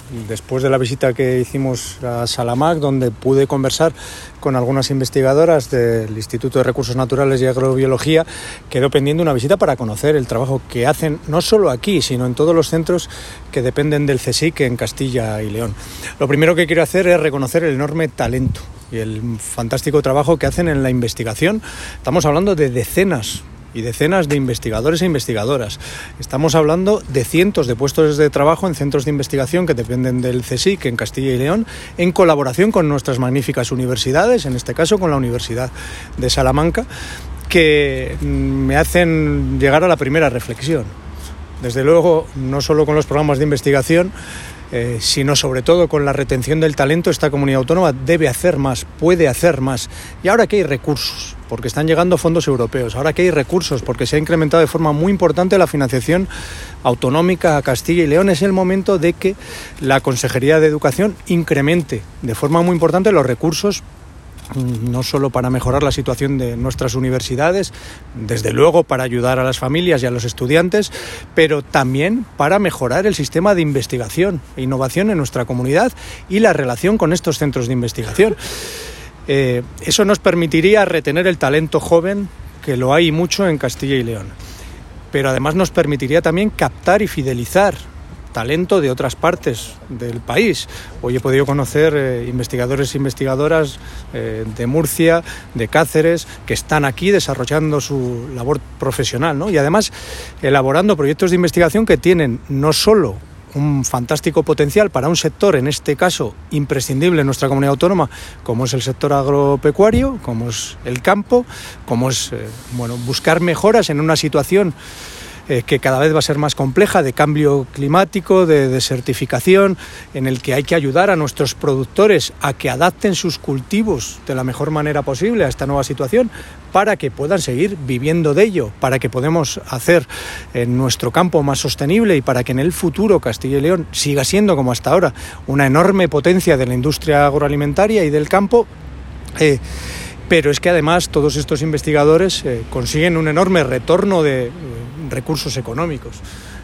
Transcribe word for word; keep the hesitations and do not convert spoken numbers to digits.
después de la visita que hicimos a Salamac, donde pude conversar con algunas investigadoras del Instituto de Recursos Naturales y Agrobiología, quedó pendiente una visita para conocer el trabajo que hacen no solo aquí, sino en todos los centros que dependen del CSIC en Castilla y León. Lo primero que quiero hacer es reconocer el enorme talento y el fantástico trabajo que hacen en la investigación. Estamos hablando de decenas y decenas de investigadores e investigadoras. Estamos hablando de cientos de puestos de trabajo en centros de investigación que dependen del CSIC en Castilla y León, en colaboración con nuestras magníficas universidades, en este caso con la Universidad de Salamanca, que me hacen llegar a la primera reflexión. Desde luego, no solo con los programas de investigación, Eh, sino sobre todo con la retención del talento, esta comunidad autónoma debe hacer más, puede hacer más. Y ahora que hay recursos, porque están llegando fondos europeos, ahora que hay recursos, porque se ha incrementado de forma muy importante la financiación autonómica a Castilla y León, es el momento de que la Consejería de Educación incremente de forma muy importante los recursos, no solo para mejorar la situación de nuestras universidades, desde luego para ayudar a las familias y a los estudiantes, pero también para mejorar el sistema de investigación e innovación en nuestra comunidad y la relación con estos centros de investigación. Eh, eso nos permitiría retener el talento joven, que lo hay mucho en Castilla y León, pero además nos permitiría también captar y fidelizar talento de otras partes del país. Hoy he podido conocer eh, investigadores e investigadoras eh, de Murcia, de Cáceres, que están aquí desarrollando su labor profesional, ¿no? Y además elaborando proyectos de investigación que tienen no solo un fantástico potencial para un sector, en este caso imprescindible en nuestra comunidad autónoma, como es el sector agropecuario, como es el campo, como es eh, bueno, buscar mejoras en una situación Eh, que cada vez va a ser más compleja, de cambio climático, de desertificación, en el que hay que ayudar a nuestros productores a que adapten sus cultivos de la mejor manera posible a esta nueva situación para que puedan seguir viviendo de ello, para que podamos hacer en nuestro campo más sostenible y para que en el futuro Castilla y León siga siendo, como hasta ahora, una enorme potencia de la industria agroalimentaria y del campo. Eh, Pero es que además todos estos investigadores eh, consiguen un enorme retorno de eh, recursos económicos.